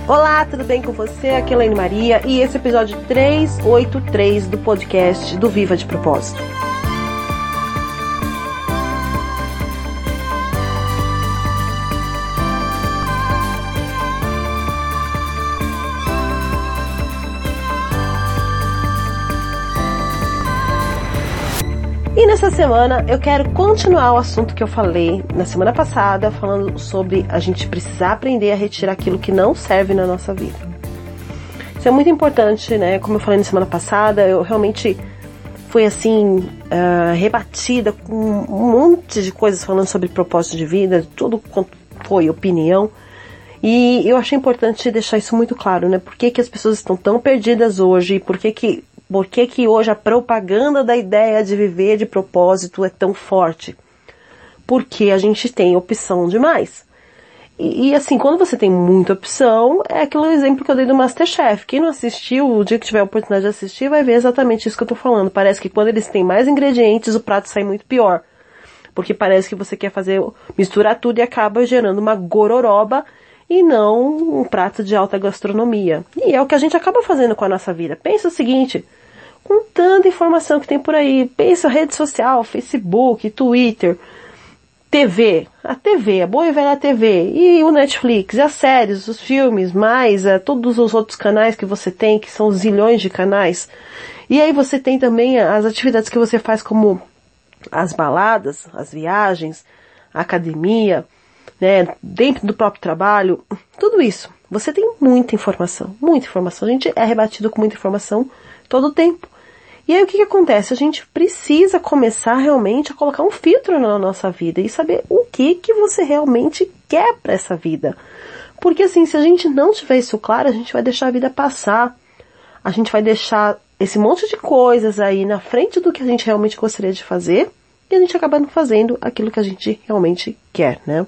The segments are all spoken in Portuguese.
Olá, tudo bem com você? Aqui é a Elaine Maria e esse é o episódio 383 do podcast do Viva de Propósito. E nessa semana eu quero continuar o assunto que eu falei na semana passada, falando sobre a gente precisar aprender a retirar aquilo que não serve na nossa vida. Isso é muito importante, né? Como eu falei na semana passada, eu realmente fui assim, rebatida com um monte de coisas falando sobre propósito de vida, tudo quanto foi opinião. E eu achei importante deixar isso muito claro, né? Por que as pessoas estão tão perdidas hoje? Por que hoje a propaganda da ideia de viver de propósito é tão forte? Porque a gente tem opção demais. E assim, quando você tem muita opção, é aquele exemplo que eu dei do MasterChef. Quem não assistiu, o dia que tiver a oportunidade de assistir, vai ver exatamente isso que eu tô falando. Parece que quando eles têm mais ingredientes, o prato sai muito pior. Porque parece que você quer misturar tudo e acaba gerando uma gororoba e não um prato de alta gastronomia. E é o que a gente acaba fazendo com a nossa vida. Pensa o seguinte, com tanta informação que tem por aí, pensa rede social, Facebook, Twitter, TV, a boa e velha TV, e o Netflix, e as séries, os filmes, mais todos os outros canais que você tem, que são zilhões de canais. E aí você tem também as atividades que você faz, como as baladas, as viagens, a academia, né, dentro do próprio trabalho, tudo isso. Você tem muita informação, a gente é rebatido com muita informação todo o tempo. E aí o que acontece? A gente precisa começar realmente a colocar um filtro na nossa vida e saber o que você realmente quer para essa vida. Porque assim, se a gente não tiver isso claro, a gente vai deixar a vida passar, a gente vai deixar esse monte de coisas aí na frente do que a gente realmente gostaria de fazer e a gente acaba não fazendo aquilo que a gente realmente quer, né?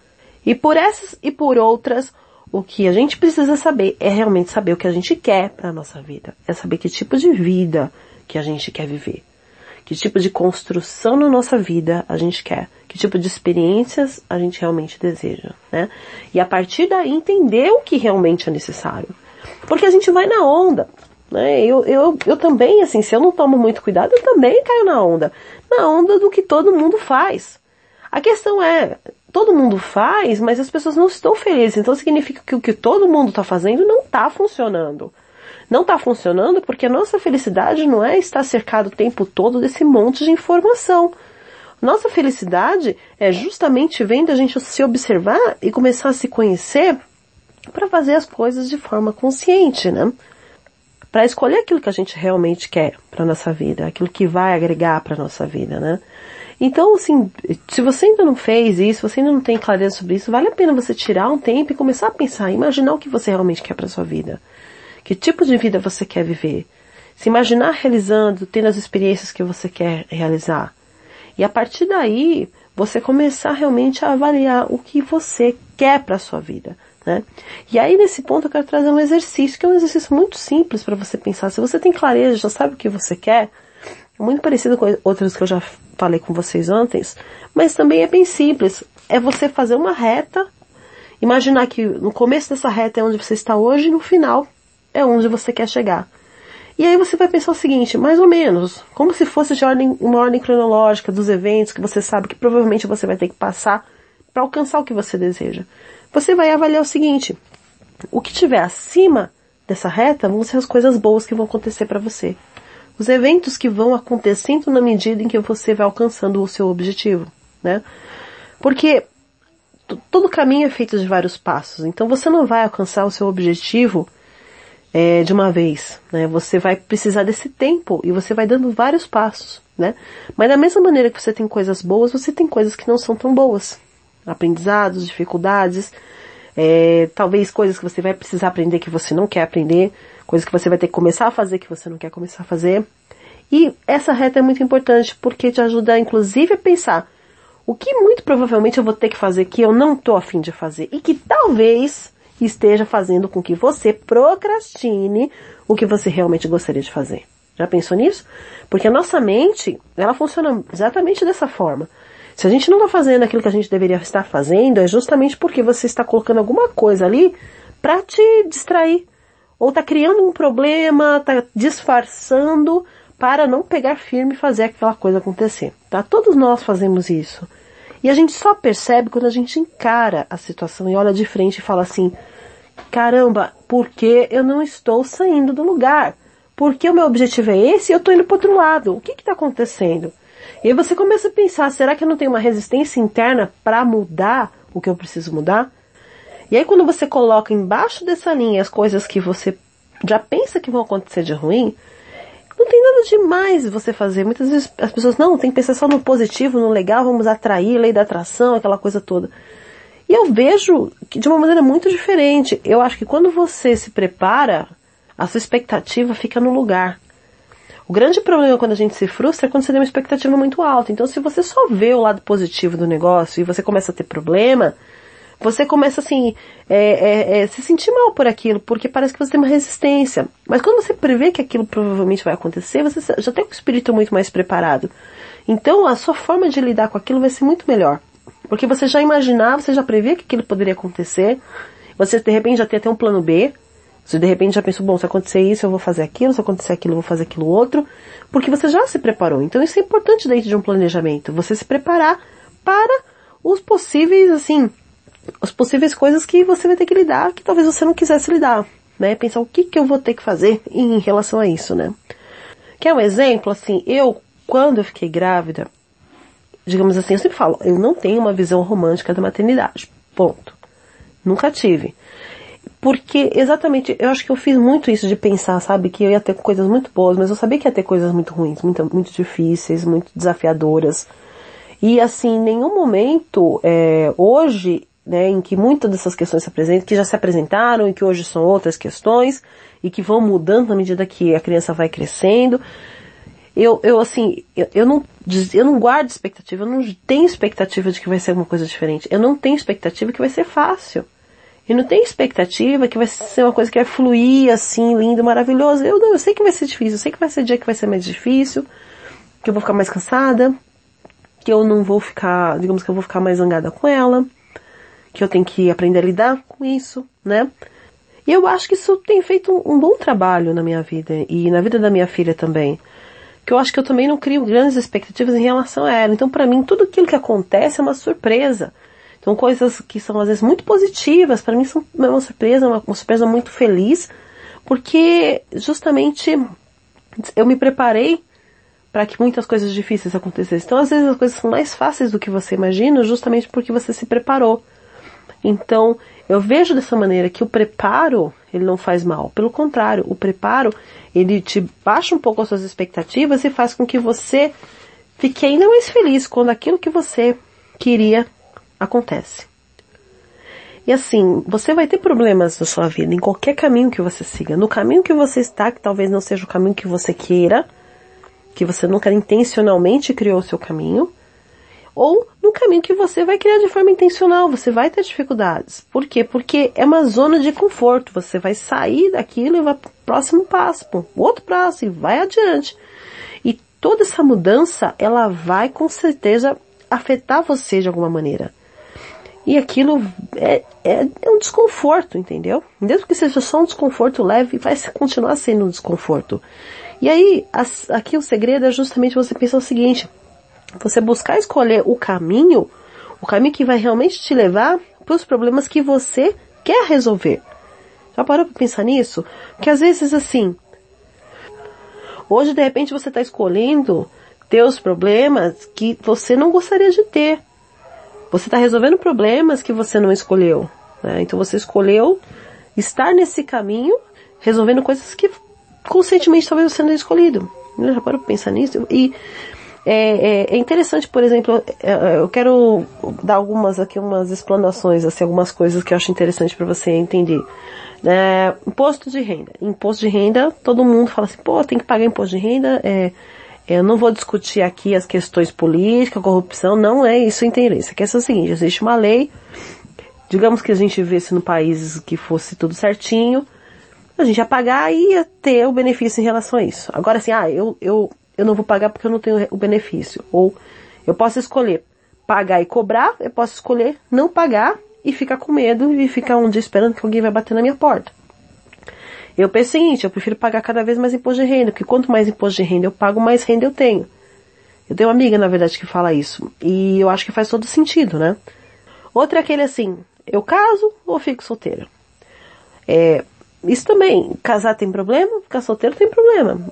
E por essas e por outras, o que a gente precisa saber é realmente saber o que a gente quer para a nossa vida. É saber que tipo de vida que a gente quer viver. Que tipo de construção na nossa vida a gente quer. Que tipo de experiências a gente realmente deseja, né? E a partir daí entender o que realmente é necessário. Porque a gente vai na onda, né? Eu também, assim, se eu não tomo muito cuidado, eu também caio na onda. Na onda do que todo mundo faz. A questão é, todo mundo faz, mas as pessoas não estão felizes. Então significa que o que todo mundo está fazendo não está funcionando. Não está funcionando porque a nossa felicidade não é estar cercado o tempo todo desse monte de informação. Nossa felicidade é justamente vendo a gente se observar e começar a se conhecer para fazer as coisas de forma consciente, né? Para escolher aquilo que a gente realmente quer para nossa vida, aquilo que vai agregar para nossa vida, né? Então, assim, se você ainda não fez isso, você ainda não tem clareza sobre isso, vale a pena você tirar um tempo e começar a pensar, imaginar o que você realmente quer para sua vida. Que tipo de vida você quer viver? Se imaginar realizando, tendo as experiências que você quer realizar. E a partir daí, você começar realmente a avaliar o que você quer para a sua vida, né? E aí, nesse ponto, eu quero trazer um exercício, que é um exercício muito simples para você pensar. Se você tem clareza, já sabe o que você quer, é muito parecido com outras que eu já falei com vocês antes, mas também é bem simples. É você fazer uma reta, imaginar que no começo dessa reta é onde você está hoje e no final é onde você quer chegar. E aí você vai pensar o seguinte, mais ou menos, como se fosse uma ordem cronológica dos eventos que você sabe que provavelmente você vai ter que passar para alcançar o que você deseja. Você vai avaliar o seguinte, o que tiver acima dessa reta vão ser as coisas boas que vão acontecer para você. Os eventos que vão acontecendo na medida em que você vai alcançando o seu objetivo, né? Porque todo caminho é feito de vários passos, então você não vai alcançar o seu objetivo de uma vez, né? Você vai precisar desse tempo e você vai dando vários passos, né? Mas da mesma maneira que você tem coisas boas, você tem coisas que não são tão boas. Aprendizados, dificuldades, talvez coisas que você vai precisar aprender que você não quer aprender, coisas que você vai ter que começar a fazer que você não quer começar a fazer. E essa reta é muito importante porque te ajuda, inclusive, a pensar o que muito provavelmente eu vou ter que fazer que eu não estou a fim de fazer e que talvez esteja fazendo com que você procrastine o que você realmente gostaria de fazer. Já pensou nisso? Porque a nossa mente, ela funciona exatamente dessa forma. Se a gente não está fazendo aquilo que a gente deveria estar fazendo, é justamente porque você está colocando alguma coisa ali pra te distrair. Ou tá criando um problema, tá disfarçando para não pegar firme e fazer aquela coisa acontecer, tá? Todos nós fazemos isso. E a gente só percebe quando a gente encara a situação e olha de frente e fala assim, caramba, por que eu não estou saindo do lugar? Porque o meu objetivo é esse e eu tô indo pro outro lado. O que tá acontecendo? E aí você começa a pensar, será que eu não tenho uma resistência interna para mudar o que eu preciso mudar? E aí quando você coloca embaixo dessa linha as coisas que você já pensa que vão acontecer de ruim, não tem nada demais você fazer. Muitas vezes as pessoas, não, tem que pensar só no positivo, no legal, vamos atrair, lei da atração, aquela coisa toda. E eu vejo que de uma maneira muito diferente. Eu acho que quando você se prepara, a sua expectativa fica no lugar. O grande problema quando a gente se frustra é quando você tem uma expectativa muito alta. Então se você só vê o lado positivo do negócio e você começa a ter problema, você começa assim, se sentir mal por aquilo, porque parece que você tem uma resistência. Mas quando você prevê que aquilo provavelmente vai acontecer, você já tem um espírito muito mais preparado. Então a sua forma de lidar com aquilo vai ser muito melhor. Porque você já imaginava, você já prevê que aquilo poderia acontecer, você de repente já tem até um plano B, você de repente já pensou, bom, se acontecer isso eu vou fazer aquilo, se acontecer aquilo eu vou fazer aquilo outro, porque você já se preparou. Então isso é importante dentro de um planejamento, você se preparar para os possíveis, assim, as possíveis coisas que você vai ter que lidar, que talvez você não quisesse lidar, né? Pensar o que eu vou ter que fazer em relação a isso, né? Quer um exemplo, assim, quando eu fiquei grávida, digamos assim, eu sempre falo, eu não tenho uma visão romântica da maternidade, ponto. Nunca tive. Porque, exatamente, eu acho que eu fiz muito isso de pensar, sabe, que eu ia ter coisas muito boas, mas eu sabia que ia ter coisas muito ruins, muito difíceis, muito desafiadoras. E, assim, em nenhum momento, hoje, né, em que muitas dessas questões se apresentam, que já se apresentaram e que hoje são outras questões e que vão mudando na medida que a criança vai crescendo, eu não guardo expectativa, eu não tenho expectativa de que vai ser alguma coisa diferente, eu não tenho expectativa que vai ser fácil, eu não tenho expectativa que vai ser uma coisa que vai fluir assim, lindo, maravilhoso, eu sei que vai ser difícil, eu sei que vai ser dia que vai ser mais difícil, que eu vou ficar mais cansada, que eu não vou ficar, digamos que eu vou ficar mais zangada com ela, que eu tenho que aprender a lidar com isso, né? E eu acho que isso tem feito um bom trabalho na minha vida e na vida da minha filha também. Que eu acho que eu também não crio grandes expectativas em relação a ela. Então, para mim, tudo aquilo que acontece é uma surpresa. Então, coisas que são às vezes muito positivas, para mim são uma surpresa, uma surpresa muito feliz, porque justamente eu me preparei para que muitas coisas difíceis acontecessem. Então, às vezes as coisas são mais fáceis do que você imagina, justamente porque você se preparou. Então, eu vejo dessa maneira que o preparo, ele não faz mal. Pelo contrário, o preparo, ele te baixa um pouco as suas expectativas e faz com que você fique ainda mais feliz quando aquilo que você queria acontece. E assim, você vai ter problemas na sua vida, em qualquer caminho que você siga. No caminho que você está, que talvez não seja o caminho que você queira, que você nunca intencionalmente criou o seu caminho, ou no caminho que você vai criar de forma intencional, você vai ter dificuldades. Por quê? Porque é uma zona de conforto, você vai sair daquilo e vai pro próximo passo, pro outro passo e vai adiante. E toda essa mudança, ela vai com certeza afetar você de alguma maneira. E aquilo é um desconforto, entendeu? Mesmo que seja só um desconforto leve, vai continuar sendo um desconforto. E aí, aqui o segredo é justamente você pensar o seguinte: você buscar escolher o caminho que vai realmente te levar para os problemas que você quer resolver. Já parou para pensar nisso? Porque às vezes assim, hoje de repente você está escolhendo ter os problemas que você não gostaria de ter. Você está resolvendo problemas que você não escolheu, né? Então você escolheu estar nesse caminho, resolvendo coisas que conscientemente talvez você não tenha escolhido. Já parou para pensar nisso? E é interessante, por exemplo, eu quero dar umas explanações, assim, algumas coisas que eu acho interessante para você entender. Imposto de renda. Imposto de renda, todo mundo fala assim, pô, tem que pagar imposto de renda, eu não vou discutir aqui as questões políticas, corrupção, não é isso o interesse. A questão é a seguinte, existe uma lei, digamos que a gente vivesse no país que fosse tudo certinho, a gente ia pagar e ia ter o benefício em relação a isso. Agora assim, eu não vou pagar porque eu não tenho o benefício. Ou eu posso escolher pagar e cobrar, eu posso escolher não pagar e ficar com medo e ficar um dia esperando que alguém vai bater na minha porta. Eu penso o seguinte, eu prefiro pagar cada vez mais imposto de renda, porque quanto mais imposto de renda eu pago, mais renda eu tenho. Eu tenho uma amiga, na verdade, que fala isso, e eu acho que faz todo sentido, né? Outro é aquele assim, eu caso ou fico solteira? Isso também, casar tem problema, ficar solteiro tem problema.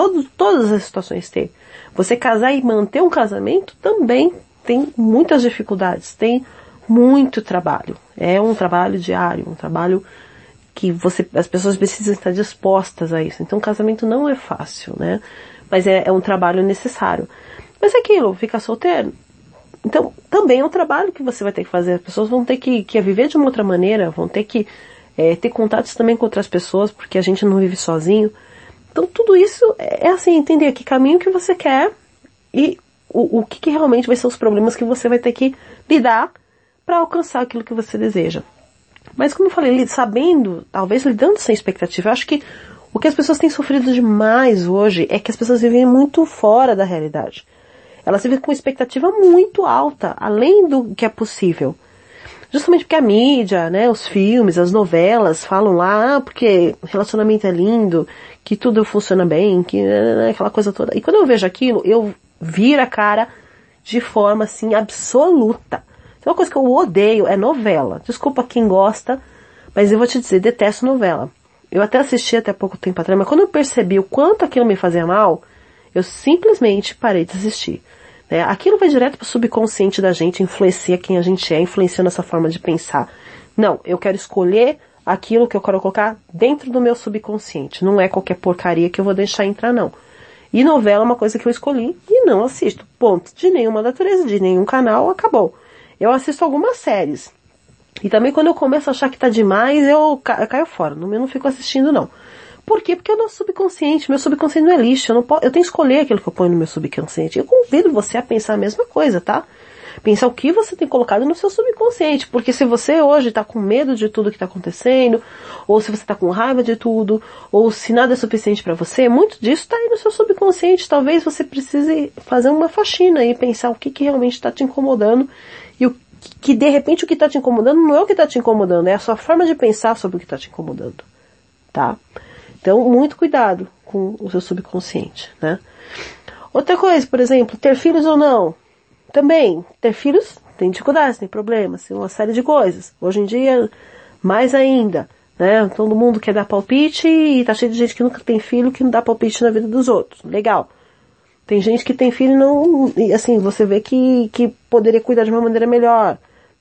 Todas as situações tem. Você casar e manter um casamento também tem muitas dificuldades, tem muito trabalho. É um trabalho diário, um trabalho que as pessoas precisam estar dispostas a isso. Então o casamento não é fácil, né? Mas é um trabalho necessário. Mas é aquilo, ficar solteiro, então também é um trabalho que você vai ter que fazer. As pessoas vão ter que viver de uma outra maneira, vão ter que ter contatos também com outras pessoas, porque a gente não vive sozinho. Então tudo isso é assim, entender que caminho que você quer e o que realmente vai ser os problemas que você vai ter que lidar para alcançar aquilo que você deseja. Mas como eu falei, sabendo, talvez lidando sem expectativa, eu acho que o que as pessoas têm sofrido demais hoje é que as pessoas vivem muito fora da realidade. Elas vivem com expectativa muito alta, além do que é possível. Justamente porque a mídia, né, os filmes, as novelas falam lá, porque relacionamento é lindo, que tudo funciona bem, que aquela coisa toda. E quando eu vejo aquilo, eu viro a cara de forma assim absoluta. Uma coisa que eu odeio é novela. Desculpa quem gosta, mas eu vou te dizer, detesto novela. Eu até assisti até pouco tempo atrás, mas quando eu percebi o quanto aquilo me fazia mal, eu simplesmente parei de assistir. Aquilo vai direto para o subconsciente da gente, influencia quem a gente é, influencia nossa forma de pensar. Não, eu quero escolher aquilo que eu quero colocar dentro do meu subconsciente. Não é qualquer porcaria que eu vou deixar entrar, não. E novela é uma coisa que eu escolhi e não assisto. Ponto. De nenhuma natureza, de nenhum canal, acabou. Eu assisto algumas séries. E também quando eu começo a achar que tá demais, eu caio fora. Eu não fico assistindo, não. Por quê? Porque é o nosso subconsciente. Meu subconsciente não é lixo. Eu tenho que escolher aquilo que eu ponho no meu subconsciente. Eu convido você a pensar a mesma coisa, tá? Pensar o que você tem colocado no seu subconsciente. Porque se você hoje tá com medo de tudo que tá acontecendo, ou se você tá com raiva de tudo, ou se nada é suficiente pra você, muito disso tá aí no seu subconsciente. Talvez você precise fazer uma faxina e pensar o que realmente tá te incomodando. E que de repente o que tá te incomodando não é o que tá te incomodando, é a sua forma de pensar sobre o que tá te incomodando. Tá? Então, muito cuidado com o seu subconsciente, né? Outra coisa, por exemplo, ter filhos ou não. Também, ter filhos tem dificuldades, tem problemas, tem uma série de coisas. Hoje em dia, mais ainda, né? Todo mundo quer dar palpite e tá cheio de gente que nunca tem filho que não dá palpite na vida dos outros. Legal. Tem gente que tem filho e não, assim, você vê que poderia cuidar de uma maneira melhor.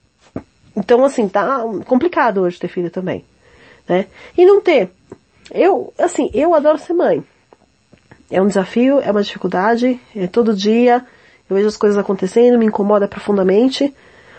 Então, assim, tá complicado hoje ter filho também, né? E não ter. Eu adoro ser mãe. É um desafio, é uma dificuldade, é todo dia, eu vejo as coisas acontecendo, me incomoda profundamente,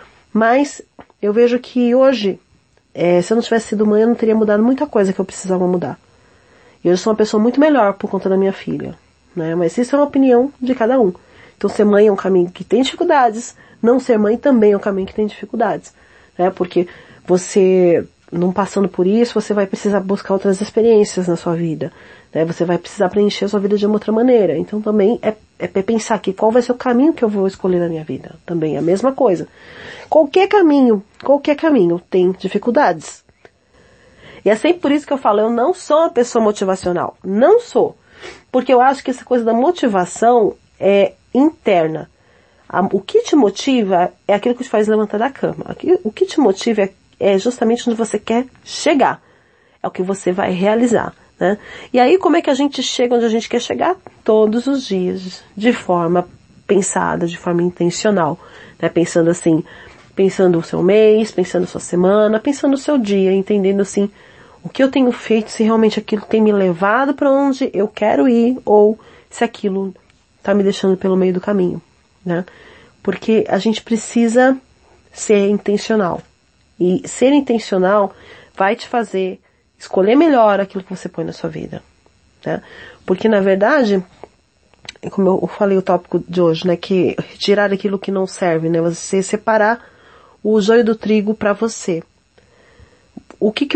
mas eu vejo que hoje, se eu não tivesse sido mãe, eu não teria mudado muita coisa que eu precisava mudar. E hoje eu sou uma pessoa muito melhor por conta da minha filha, né? Mas isso é uma opinião de cada um. Então ser mãe é um caminho que tem dificuldades, não ser mãe também é um caminho que tem dificuldades, né? Porque você, não passando por isso, você vai precisar buscar outras experiências na sua vida, né? Você vai precisar preencher a sua vida de uma outra maneira. Então também é pensar aqui qual vai ser o caminho que eu vou escolher na minha vida. Também é a mesma coisa. Qualquer caminho tem dificuldades. E é sempre por isso que eu falo, eu não sou uma pessoa motivacional. Não sou. Porque eu acho que essa coisa da motivação é interna. O que te motiva é aquilo que te faz levantar da cama. O que te motiva é justamente onde você quer chegar. É o que você vai realizar, né? E aí como é que a gente chega onde a gente quer chegar? Todos os dias, de forma pensada, de forma intencional, né? Pensando assim, pensando o seu mês, pensando a sua semana, pensando o seu dia, entendendo assim, o que eu tenho feito, se realmente aquilo tem me levado para onde eu quero ir, ou se aquilo está me deixando pelo meio do caminho, né? Porque a gente precisa ser intencional. E ser intencional vai te fazer escolher melhor aquilo que você põe na sua vida, né? Porque na verdade, como eu falei o tópico de hoje, né, que retirar aquilo que não serve, né, você separar o joio do trigo para você. O que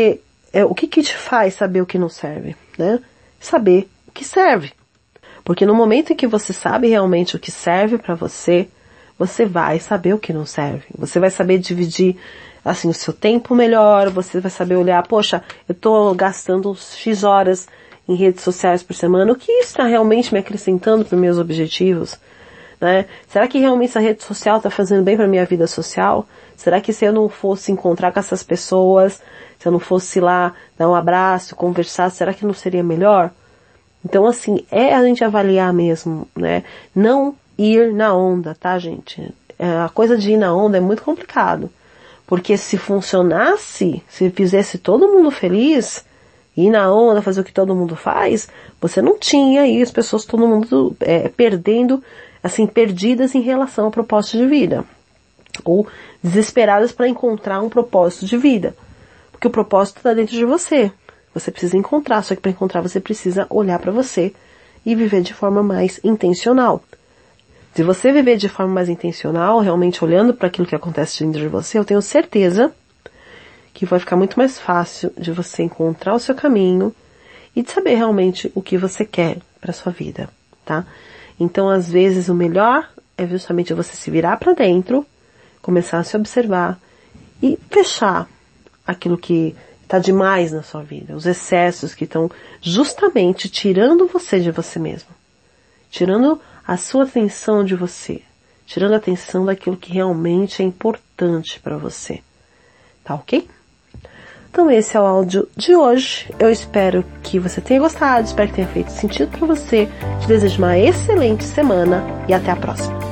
te faz saber o que não serve, né? Saber o que serve. Porque no momento em que você sabe realmente o que serve para você, você vai saber o que não serve. Você vai saber dividir assim, o seu tempo melhor, você vai saber olhar, poxa, eu tô gastando X horas em redes sociais por semana, o que isso está realmente me acrescentando para os meus objetivos? Né? Será que realmente essa rede social está fazendo bem para a minha vida social? Será que se eu não fosse encontrar com essas pessoas, se eu não fosse lá dar um abraço, conversar, será que não seria melhor? Então, assim, é a gente avaliar mesmo, né? Não ir na onda, tá, gente? A coisa de ir na onda é muito complicado. Porque se funcionasse, se fizesse todo mundo feliz, ir na onda, fazer o que todo mundo faz, você não tinha aí as pessoas, todo mundo perdendo, assim, perdidas em relação ao propósito de vida. Ou desesperadas para encontrar um propósito de vida. Porque o propósito está dentro de você. Você precisa encontrar, só que para encontrar você precisa olhar para você e viver de forma mais intencional. Se você viver de forma mais intencional, realmente olhando para aquilo que acontece dentro de você, eu tenho certeza que vai ficar muito mais fácil de você encontrar o seu caminho e de saber realmente o que você quer para sua vida, tá? Então, às vezes, o melhor é justamente você se virar para dentro, começar a se observar e fechar aquilo que está demais na sua vida, os excessos que estão justamente tirando você de você mesmo, tirando a sua atenção de você, tirando a atenção daquilo que realmente é importante para você, tá ok? Então esse é o áudio de hoje, eu espero que você tenha gostado, espero que tenha feito sentido para você, te desejo uma excelente semana e até a próxima.